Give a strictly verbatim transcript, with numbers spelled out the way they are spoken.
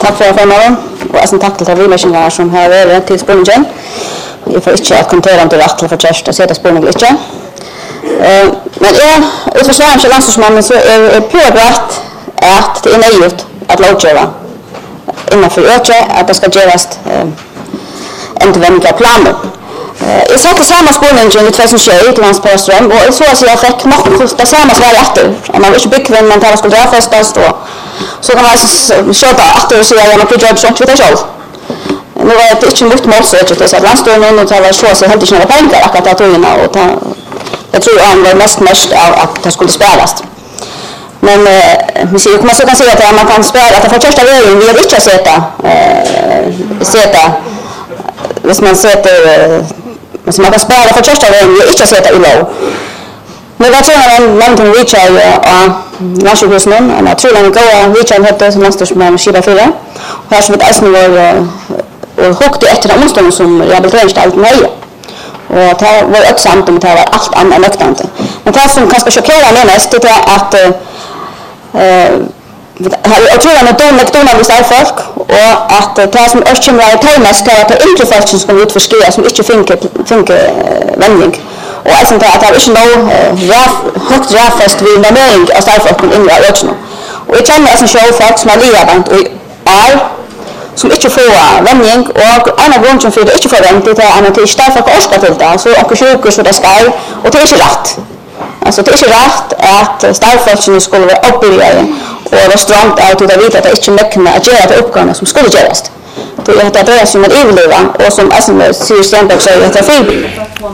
takk for formalen, og jeg takk til Vimerskjengere som har vært til spurningen. Jeg får ikke kommentere om det er rett til for kjæreste å se det spurningen ikke. Uh, men jeg, ut fra svaret til landslagsmannen, så er det påbrakt at det er nøyut at lovgjøre innenfor øke at det skal gjøres uh, endvendige planer. Uh, jeg satte samme spurningen i to tusen og sju til Hans Påstrøm, og jeg så at jeg fikk nok det samme svaret etter. Man vil ikke bygge men det skulle drafestes, og så kan man skjøte etter og si at man ikke gjør sånt for det selv. Nu var det ikke mot målsøket til at landstående, og det var så at jeg heldte ikke noen penger akkurat av togene, og ta, jeg tror han var mest mest av at det skulle spilles. Men uh, man så kan si at man kan spille, at det for første veien vil ikke sette, uh, sette hvis man setter, uh, hvis man kan spille for første veien vil ikke sette i lov. Men jeg tror han nevnte en Richard av landsjukhusen, og jeg tror han går av Richard hette som landstående Skiba fire, og her som et eisen var og hukte etter den onsdagen som rehabiliteringsstalten høye. Og det var også samt om det var alt annet nøktende. Men det som kanskje sjokkerer meg mest, det er at uh, jeg tror han er dårlig McDonald's er folk, og at det som også kommer å ta mest, det er at det er yngre folk som kommer ut for skyer, som ikke finner uh, vending. Og jeg synes at det er ikke noe høyt rævfest ved normering av starfolken inne i økene. Og jeg kjenner en sånn folk som er livet og er som ikke får vending, og en av grunnen for det ikke får vending, det er at det ikke derfor ikke orsker til det, så åker sykehus for det skal, og det er ikke rett. Altså, det er ikke rett at starfolkene skulle være oppbyggere, og restaurant er til å vite at det ikke nøkkene å gjøre de oppgavene som skulle gjøres. Det er det som er ivelivet, og som S M sier Stenberg sier at det er fint.